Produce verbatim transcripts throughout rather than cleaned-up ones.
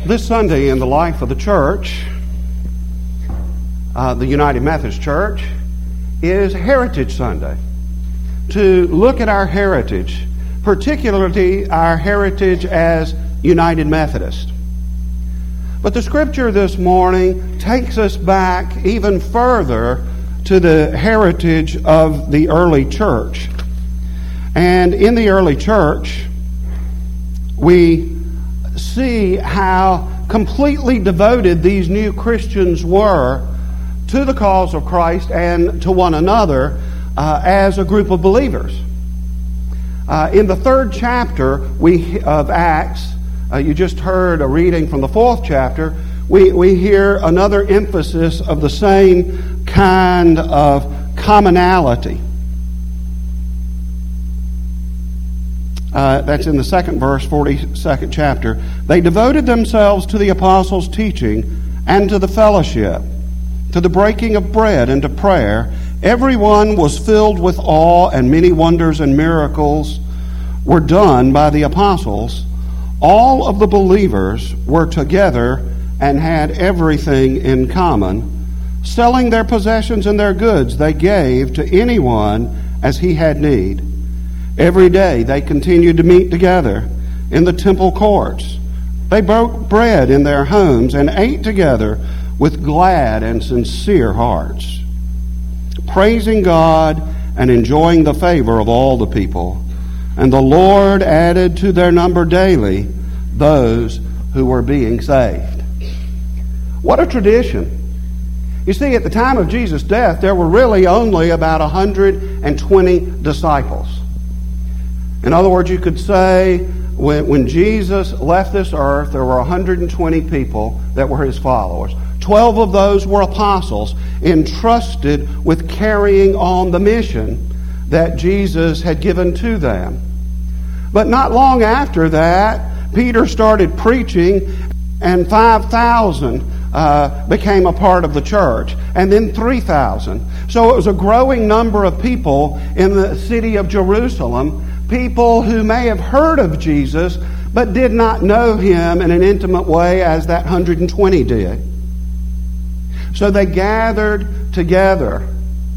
This Sunday in the life of the church, uh, the United Methodist Church, is Heritage Sunday. To look at our heritage, particularly our heritage as United Methodist. But the scripture this morning takes us back even further to the heritage of the early church. And in the early church, we see how completely devoted these new Christians were to the cause of Christ and to one another uh, as a group of believers. Uh, in the third chapter we of Acts, uh, you just heard a reading from the fourth chapter, we, we hear another emphasis of the same kind of commonality. Uh, that's in the second verse, forty-second chapter. They devoted themselves to the apostles' teaching and to the fellowship, to the breaking of bread and to prayer. Everyone was filled with awe, and many wonders and miracles were done by the apostles. All of the believers were together and had everything in common. Selling their possessions and their goods, they gave to anyone as he had need. Every day they continued to meet together in the temple courts. They broke bread in their homes and ate together with glad and sincere hearts, praising God and enjoying the favor of all the people. And the Lord added to their number daily those who were being saved. What a tradition. You see, at the time of Jesus' death, there were really only about one hundred twenty disciples. In other words, you could say when, when Jesus left this earth, there were one hundred twenty people that were his followers. Twelve of those were apostles entrusted with carrying on the mission that Jesus had given to them. But not long after that, Peter started preaching, and five thousand uh, became a part of the church, and then three thousand. So it was a growing number of people in the city of Jerusalem, people who may have heard of Jesus, but did not know him in an intimate way as that one hundred twenty did. So they gathered together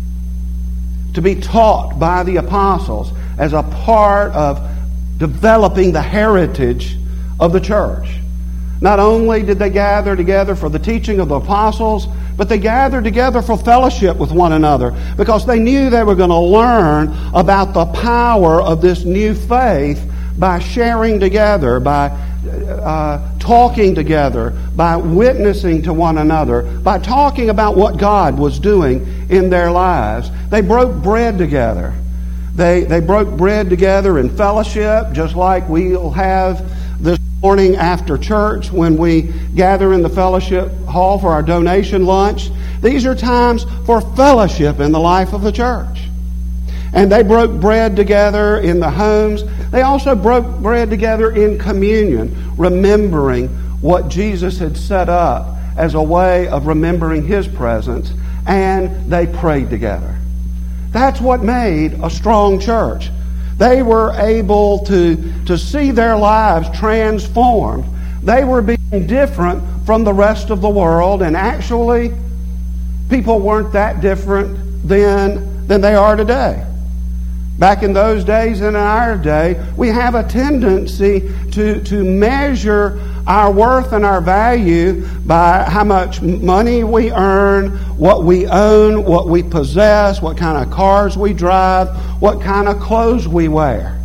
to be taught by the apostles as a part of developing the heritage of the church. Not only did they gather together for the teaching of the apostles, but they gathered together for fellowship with one another because they knew they were going to learn about the power of this new faith by sharing together, by uh, talking together, by witnessing to one another, by talking about what God was doing in their lives. They broke bread together. They, they broke bread together in fellowship, just like we'll have this morning after church when we gather in the fellowship hall for our donation lunch. These are times for fellowship in the life of the church. And they broke bread together in the homes. They also broke bread together in communion, remembering what Jesus had set up as a way of remembering his presence. And they prayed together. That's what made a strong church. They were able to, to see their lives transformed. They were being different from the rest of the world, and actually, people weren't that different then than they are today. Back in those days and in our day, we have a tendency to, to measure our worth and our value by how much money we earn, what we own, what we possess, what kind of cars we drive, what kind of clothes we wear.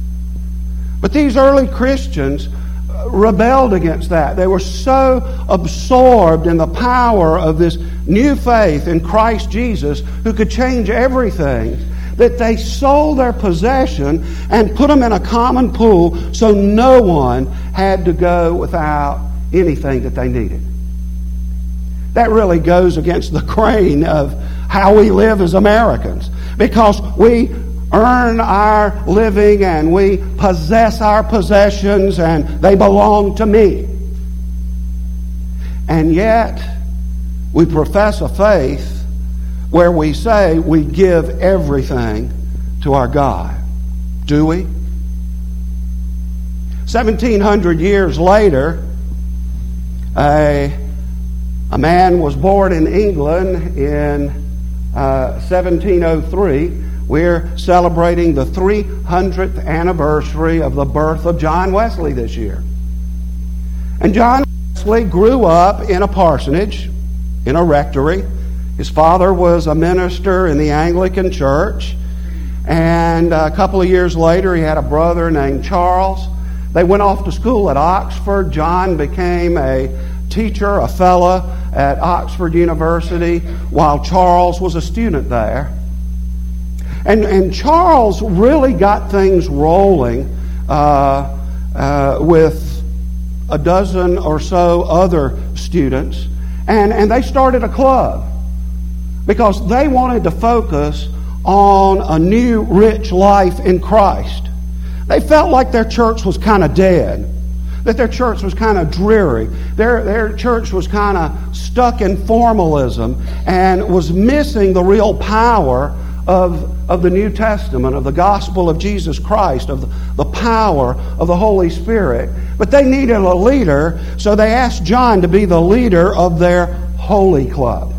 But these early Christians rebelled against that. They were so absorbed in the power of this new faith in Christ Jesus, who could change everything, that they sold their possession and put them in a common pool so no one had to go without anything that they needed. That really goes against the grain of how we live as Americans, because we earn our living and we possess our possessions and they belong to me. And yet we profess a faith where we say we give everything to our God. Do we? seventeen hundred years later, A, a man was born in England in uh, seventeen oh three. We're celebrating the three hundredth anniversary of the birth of John Wesley this year. And John Wesley grew up in a parsonage, in a rectory. His father was a minister in the Anglican Church. And a couple of years later, he had a brother named Charles. They went off to school at Oxford. John became a teacher, a fellow at Oxford University, while Charles was a student there. And, and Charles really got things rolling uh, uh, with a dozen or so other students. And, and they started a club because they wanted to focus on a new, rich life in Christ. They felt like their church was kind of dead, that their church was kind of dreary. Their, their church was kind of stuck in formalism and was missing the real power of, of the New Testament, of the gospel of Jesus Christ, of the, the power of the Holy Spirit. But they needed a leader, so they asked John to be the leader of their holy club.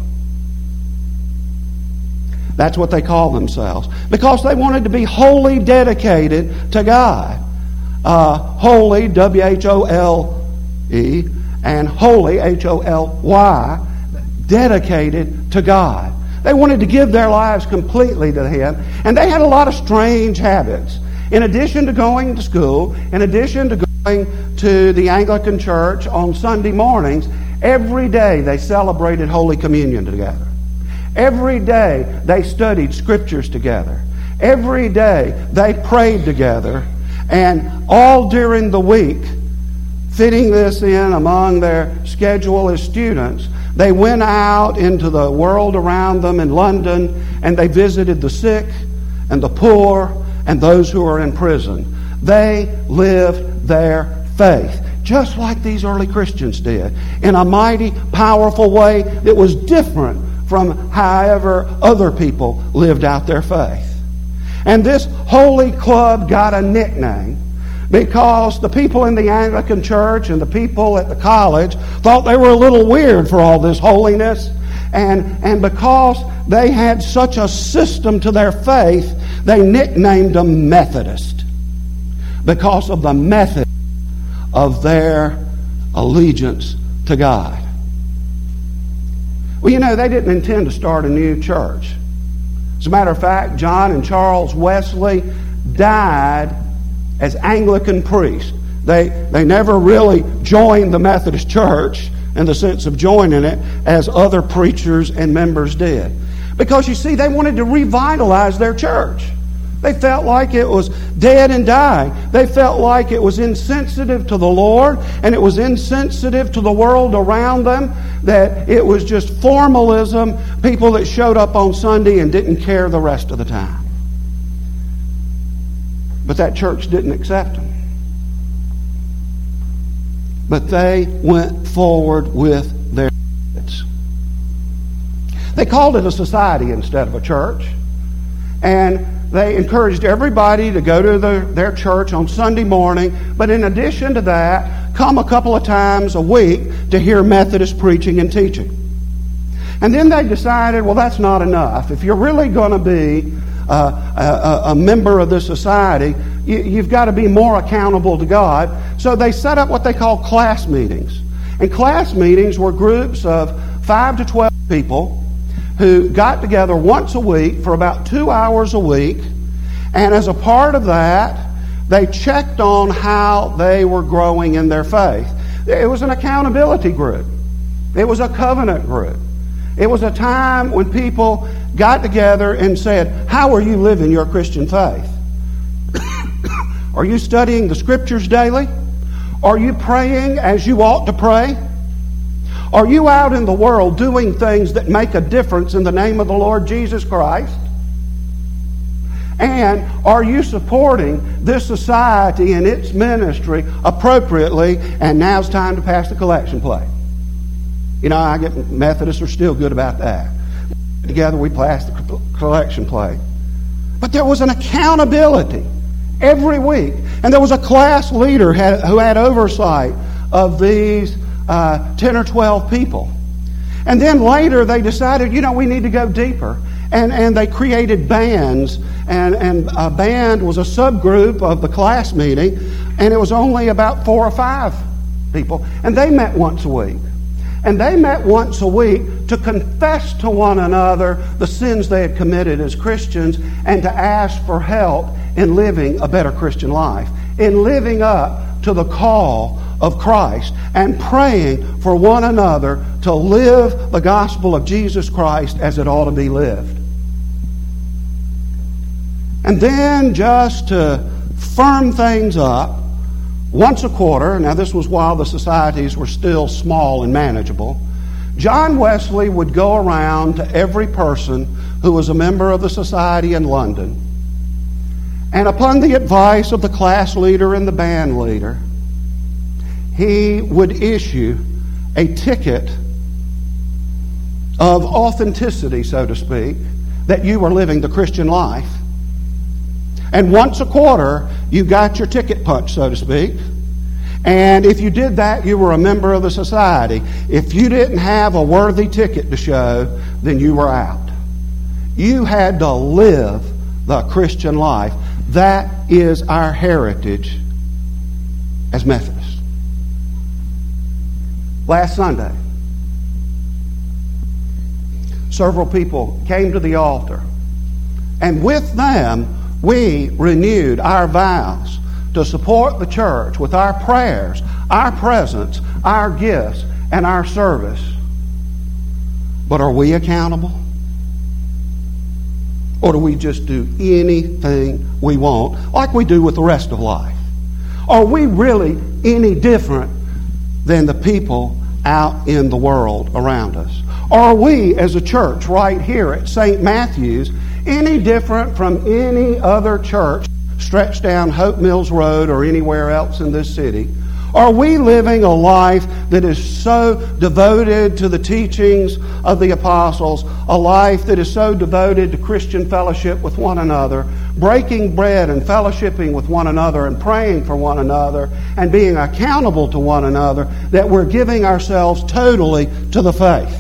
That's what they called themselves. Because they wanted to be wholly dedicated to God. Uh, holy, W H O L E, and holy, H O L Y, dedicated to God. They wanted to give their lives completely to Him. And they had a lot of strange habits. In addition to going to school, in addition to going to the Anglican Church on Sunday mornings, every day they celebrated Holy Communion together. Every day they studied Scriptures together. Every day they prayed together. And all during the week, fitting this in among their schedule as students, they went out into the world around them in London and they visited the sick and the poor and those who are in prison. They lived their faith, just like these early Christians did, in a mighty, powerful way that was different from however other people lived out their faith. And this holy club got a nickname because the people in the Anglican Church and the people at the college thought they were a little weird for all this holiness. And, and because they had such a system to their faith, they nicknamed them Methodist because of the method of their allegiance to God. Well, you know, they didn't intend to start a new church. As a matter of fact, John and Charles Wesley died as Anglican priests. They, they never really joined the Methodist Church in the sense of joining it as other preachers and members did. Because, you see, they wanted to revitalize their church. They felt like it was dead and dying. They felt like it was insensitive to the Lord, and it was insensitive to the world around them, that it was just formalism, people that showed up on Sunday and didn't care the rest of the time. But that church didn't accept them. But they went forward with their methods. They called it a society instead of a church. And they encouraged everybody to go to their, their church on Sunday morning. But in addition to that, come a couple of times a week to hear Methodist preaching and teaching. And then they decided, well, that's not enough. If you're really going to be uh, a, a member of this society, you, you've got to be more accountable to God. So they set up what they call class meetings. And class meetings were groups of five to twelve people who got together once a week for about two hours a week. And as a part of that, they checked on how they were growing in their faith. It was an accountability group. It was a covenant group. It was a time when people got together and said, how are you living your Christian faith? Are you studying the Scriptures daily? Are you praying as you ought to pray? Are you out in the world doing things that make a difference in the name of the Lord Jesus Christ? And are you supporting this society and its ministry appropriately? And now's time to pass the collection plate. You know, I get Methodists are still good about that. Together we pass the collection plate. But there was an accountability every week. And there was a class leader who had oversight of these uh, ten or twelve people. And then later they decided, you know, we need to go deeper. And, and they created bands. And, and a band was a subgroup of the class meeting. And it was only about four or five people. And they met once a week. And they met once a week to confess to one another the sins they had committed as Christians and to ask for help in living a better Christian life, in living up to the call of Christ, and praying for one another to live the gospel of Jesus Christ as it ought to be lived. And then, just to firm things up, once a quarter, now this was while the societies were still small and manageable, John Wesley would go around to every person who was a member of the society in London, and upon the advice of the class leader and the band leader, he would issue a ticket of authenticity, so to speak, that you were living the Christian life. And once a quarter, you got your ticket punched, so to speak. And if you did that, you were a member of the society. If you didn't have a worthy ticket to show, then you were out. You had to live the Christian life. That is our heritage as Methodists. Last Sunday, several people came to the altar, and with them, we renewed our vows to support the church with our prayers, our presence, our gifts, and our service. But are we accountable? Or do we just do anything we want, like we do with the rest of life? Are we really any different than the people out in the world around us? Are we, as a church right here at Saint Matthew's, any different from any other church stretched down Hope Mills Road or anywhere else in this city? Are we living a life that is so devoted to the teachings of the apostles, a life that is so devoted to Christian fellowship with one another, breaking bread and fellowshipping with one another and praying for one another and being accountable to one another, that we're giving ourselves totally to the faith?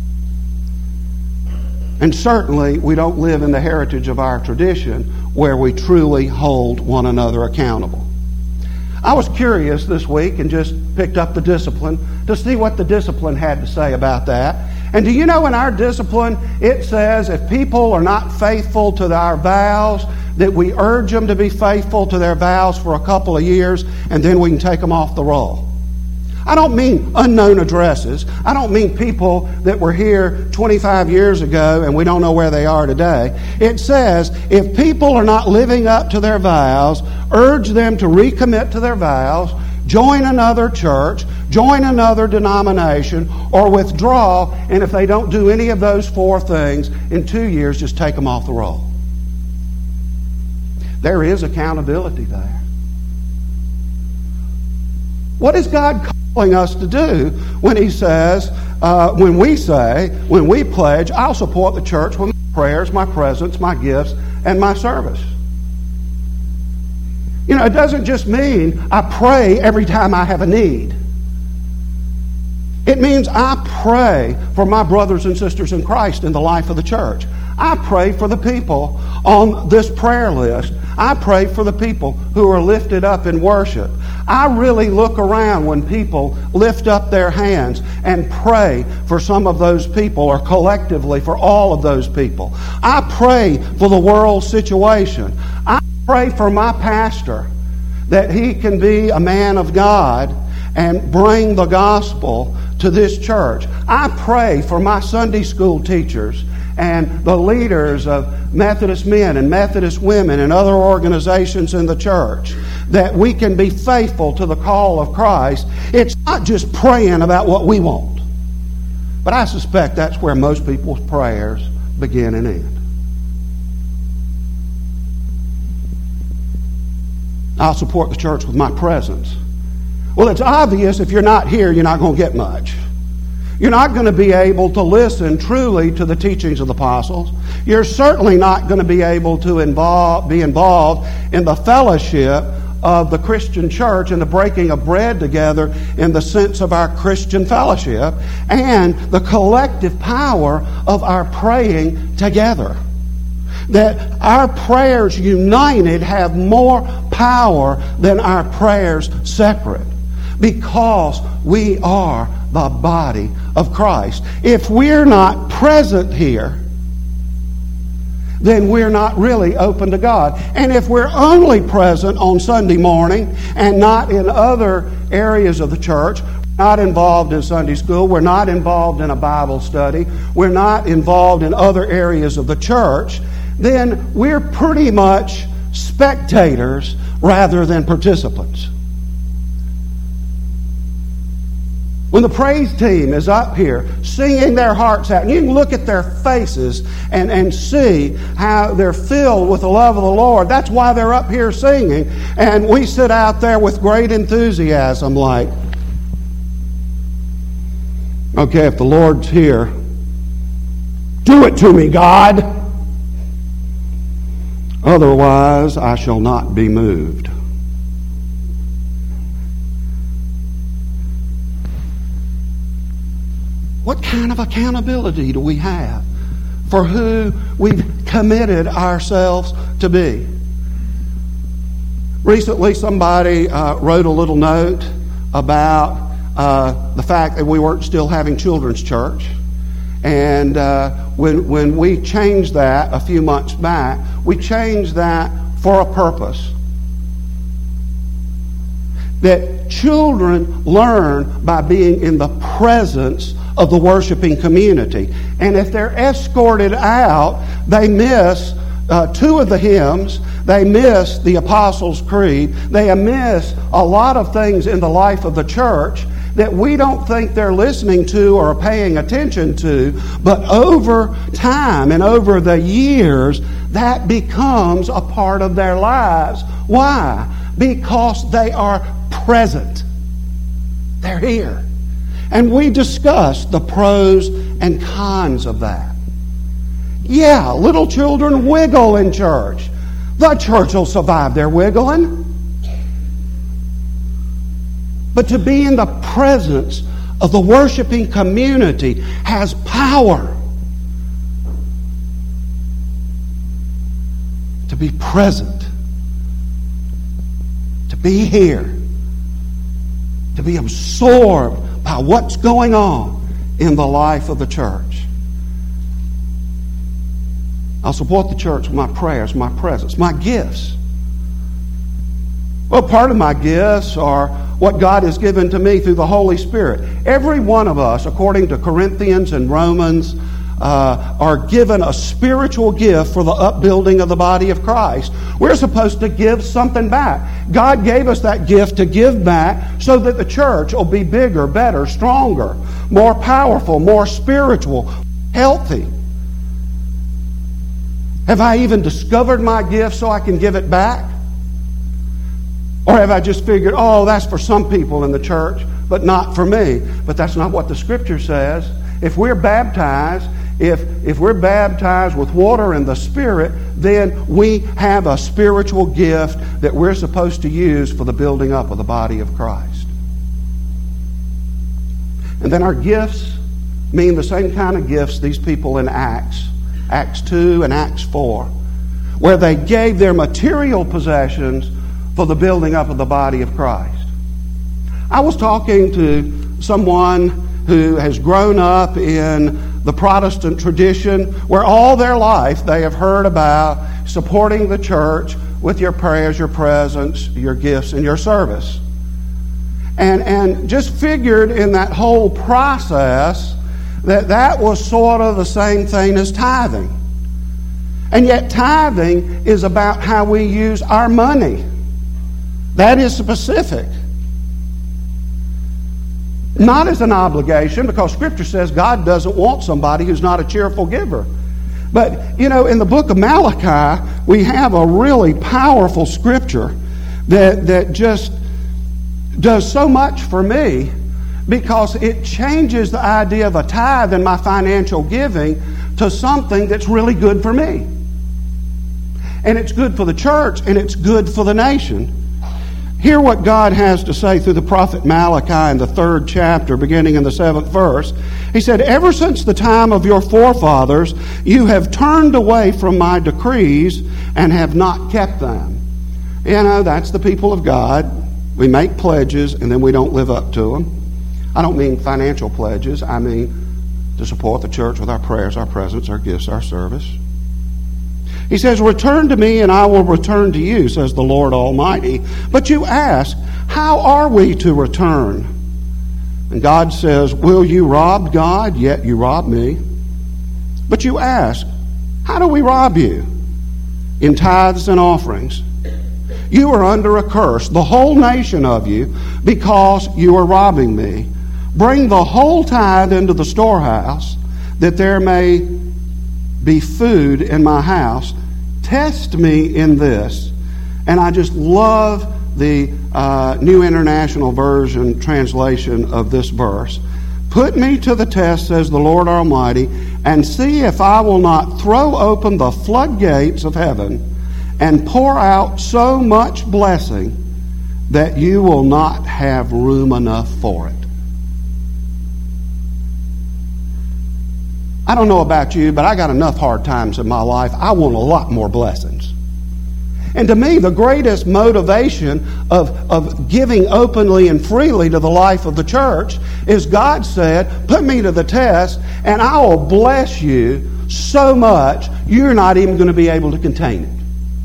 And certainly we don't live in the heritage of our tradition where we truly hold one another accountable. I was curious this week and just picked up the Discipline to see what the Discipline had to say about that. And do you know, in our Discipline, it says if people are not faithful to our vows, that we urge them to be faithful to their vows for a couple of years, and then we can take them off the roll. I don't mean unknown addresses. I don't mean people that were here twenty-five years ago and we don't know where they are today. It says if people are not living up to their vows, urge them to recommit to their vows, join another church, join another denomination, or withdraw, and if they don't do any of those four things, in two years just take them off the roll. There is accountability there. What is God calling us to do when He says, uh, when we say, when we pledge, I'll support the church with my prayers, my presence, my gifts, and my service? You know, it doesn't just mean I pray every time I have a need. It means I pray for my brothers and sisters in Christ in the life of the church. I pray for the people on this prayer list. I pray for the people who are lifted up in worship. I really look around when people lift up their hands and pray for some of those people, or collectively for all of those people. I pray for the world situation. I pray for my pastor that he can be a man of God and bring the gospel to this church. I pray for my Sunday school teachers and the leaders of Methodist men and Methodist women and other organizations in the church, that we can be faithful to the call of Christ. It's not just praying about what we want, but I suspect that's where most people's prayers begin and end. I'll support the church with my presence. Well, it's obvious if you're not here, you're not going to get much. You're not going to be able to listen truly to the teachings of the apostles. You're certainly not going to be able to involve, be involved in the fellowship of the Christian church and the breaking of bread together in the sense of our Christian fellowship, and the collective power of our praying together. That our prayers united have more power than our prayers separate, because we are the body of Christ. If we're not present here, then we're not really open to God. And if we're only present on Sunday morning and not in other areas of the church, not involved in Sunday school, we're not involved in a Bible study, we're not involved in other areas of the church, then we're pretty much spectators rather than participants. When the praise team is up here singing their hearts out, and you can look at their faces and, and see how they're filled with the love of the Lord. That's why they're up here singing. And we sit out there with great enthusiasm like, okay, if the Lord's here, do it to me, God. Otherwise, I shall not be moved. What kind of accountability do we have for who we've committed ourselves to be? Recently, somebody uh, wrote a little note about uh, the fact that we weren't still having children's church. And uh, when, when we changed that a few months back, we changed that for a purpose. That children learn by being in the presence of the worshiping community. And if they're escorted out, they miss uh, two of the hymns, they miss the Apostles' Creed, they miss a lot of things in the life of the church that we don't think they're listening to or paying attention to, but over time and over the years, that becomes a part of their lives. Why? Because they are present. They're here. And we discussed the pros and cons of that. Yeah, little children wiggle in church. The church will survive their wiggling. But to be in the presence of the worshiping community has power. To be present. To be here. To be absorbed by what's going on in the life of the church. I'll support the church with my prayers, my presence, my gifts. Well, part of my gifts are what God has given to me through the Holy Spirit. Every one of us, according to Corinthians and Romans, uh, are given a spiritual gift for the upbuilding of the body of Christ. We're supposed to give something back. God gave us that gift to give back so that the church will be bigger, better, stronger, more powerful, more spiritual, healthy. Have I even discovered my gift so I can give it back? Or have I just figured, oh, that's for some people in the church, but not for me? But that's not what the Scripture says. If we're baptized, if, if we're baptized with water and the Spirit, then we have a spiritual gift that we're supposed to use for the building up of the body of Christ. And then our gifts mean the same kind of gifts these people in Acts, Acts two and Acts four, where they gave their material possessions for the building up of the body of Christ. I was talking to someone who has grown up in the Protestant tradition where all their life they have heard about supporting the church with your prayers, your presence, your gifts, and your service. And, and just figured in that whole process that that was sort of the same thing as tithing. And yet tithing is about how we use our money. That is specific. Not as an obligation, because Scripture says God doesn't want somebody who's not a cheerful giver. But, you know, in the book of Malachi, we have a really powerful Scripture that, that just does so much for me, because it changes the idea of a tithe in my financial giving to something that's really good for me. And it's good for the church, and it's good for the nation. Hear what God has to say through the prophet Malachi in the third chapter, beginning in the seventh verse. He said, "Ever since the time of your forefathers, you have turned away from my decrees and have not kept them." You know, that's the people of God. We make pledges and then we don't live up to them. I don't mean financial pledges. I mean to support the church with our prayers, our presence, our gifts, our service. He says, "Return to me and I will return to you, says the Lord Almighty." But you ask, how are we to return? And God says, "Will you rob God? Yet you rob me." But you ask, how do we rob you? In tithes and offerings. You are under a curse, the whole nation of you, because you are robbing me. Bring the whole tithe into the storehouse, that there may be food in my house. Test me in this. And I just love the uh, New International Version translation of this verse. "Put me to the test, says the Lord Almighty, and see if I will not throw open the floodgates of heaven and pour out so much blessing that you will not have room enough for it." I don't know about you, but I got enough hard times in my life. I want a lot more blessings. And to me, the greatest motivation of, of giving openly and freely to the life of the church is God said, "Put me to the test, and I will bless you so much you're not even going to be able to contain it."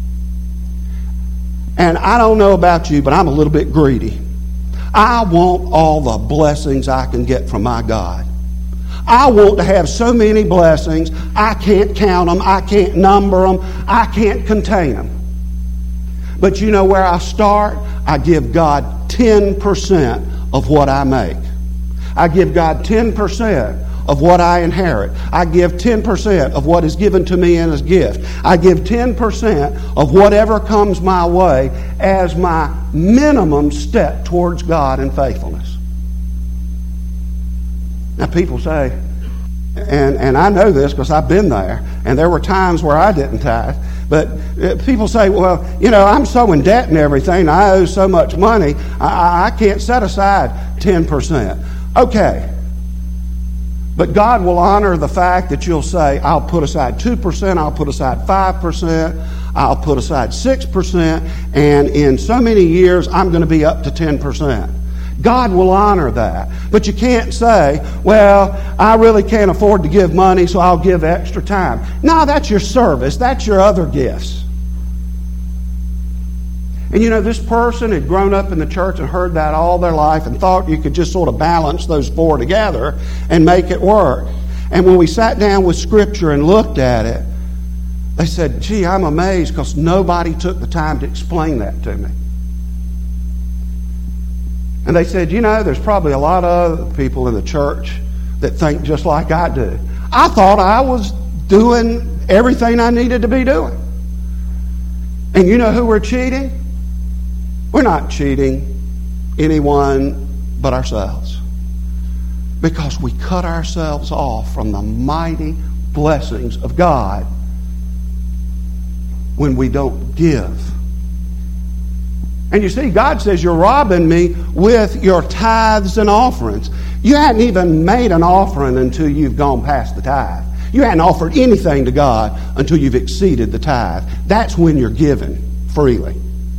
And I don't know about you, but I'm a little bit greedy. I want all the blessings I can get from my God. I want to have so many blessings, I can't count them, I can't number them, I can't contain them. But you know where I start? I give God ten percent of what I make. I give God ten percent of what I inherit. I give ten percent of what is given to me in His gift. I give ten percent of whatever comes my way as my minimum step towards God in faithfulness. Now people say, and, and I know this because I've been there, and there were times where I didn't tithe, but people say, well, you know, I'm so in debt and everything, I owe so much money, I, I can't set aside ten percent. Okay. But God will honor the fact that you'll say, I'll put aside two percent, I'll put aside five percent, I'll put aside six percent, and in so many years I'm going to be up to ten percent. God will honor that. But you can't say, well, I really can't afford to give money, so I'll give extra time. No, that's your service. That's your other gifts. And you know, this person had grown up in the church and heard that all their life and thought you could just sort of balance those four together and make it work. And when we sat down with Scripture and looked at it, they said, gee, I'm amazed because nobody took the time to explain that to me. And they said, you know, there's probably a lot of other people in the church that think just like I do. I thought I was doing everything I needed to be doing. And you know who we're cheating? We're not cheating anyone but ourselves. Because we cut ourselves off from the mighty blessings of God when we don't give. And you see, God says, you're robbing me with your tithes and offerings. You hadn't even made an offering until you've gone past the tithe. You hadn't offered anything to God until you've exceeded the tithe. That's when you're giving freely.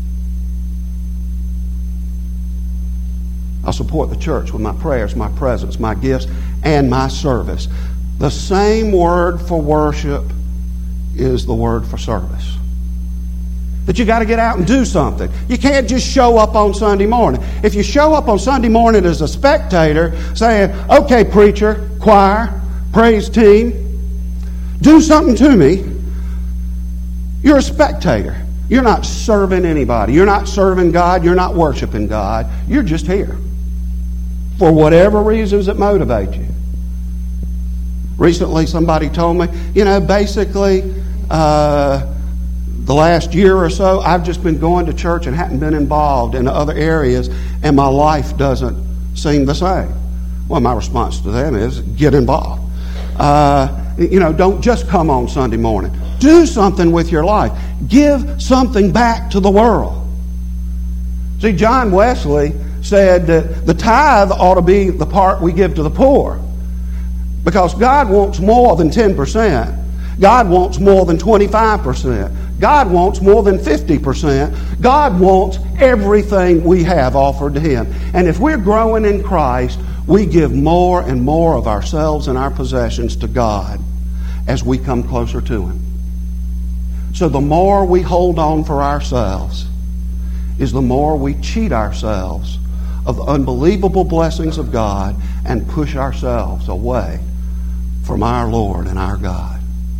I'll support the church with my prayers, my presence, my gifts, and my service. The same word for worship is the word for service. That you got to get out and do something. You can't just show up on Sunday morning. If you show up on Sunday morning as a spectator saying, okay, preacher, choir, praise team, do something to me, you're a spectator. You're not serving anybody. You're not serving God. You're not worshiping God. You're just here for whatever reasons that motivate you. Recently, somebody told me, you know, basically, uh, the last year or so, I've just been going to church and hadn't been involved in other areas, and my life doesn't seem the same. Well, my response to them is, get involved. Uh, you know, don't just come on Sunday morning. Do something with your life. Give something back to the world. See, John Wesley said that the tithe ought to be the part we give to the poor, because God wants more than ten percent. God wants more than twenty-five percent. God wants more than fifty percent. God wants everything we have offered to Him. And if we're growing in Christ, we give more and more of ourselves and our possessions to God as we come closer to Him. So the more we hold on for ourselves is the more we cheat ourselves of the unbelievable blessings of God and push ourselves away from our Lord and our God.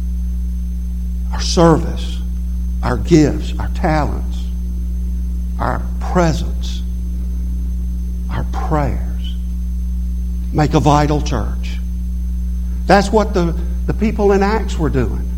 Our service, our gifts, our talents, our presence, our prayers make a vital church. That's what the, the people in Acts were doing.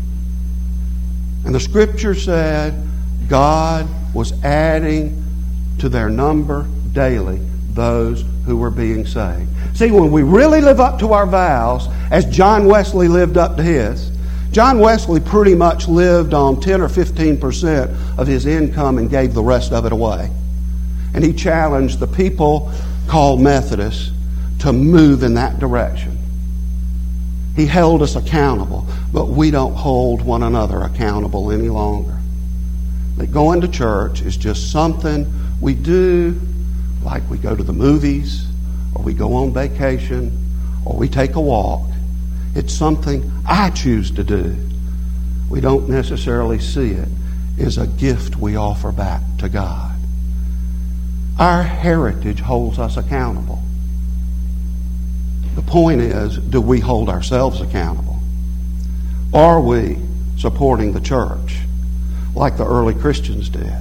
And the Scripture said God was adding to their number daily those who were being saved. See, when we really live up to our vows, as John Wesley lived up to his, John Wesley pretty much lived on ten or fifteen percent of his income and gave the rest of it away. And he challenged the people called Methodists to move in that direction. He held us accountable, but we don't hold one another accountable any longer. That going to church is just something we do, like we go to the movies, or we go on vacation, or we take a walk. It's something I choose to do. We don't necessarily see it as a gift we offer back to God. Our heritage holds us accountable. The point is, do we hold ourselves accountable? Are we supporting the church like the early Christians did?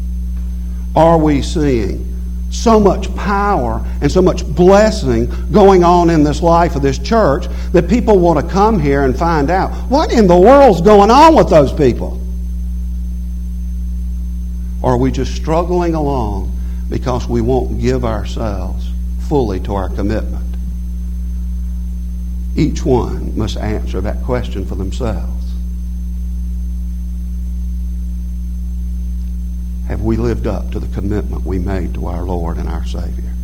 Are we seeing so much power and so much blessing going on in this life of this church that people want to come here and find out what in the world's going on with those people? Or are we just struggling along because we won't give ourselves fully to our commitment? Each one must answer that question for themselves. Have we lived up to the commitment we made to our Lord and our Savior?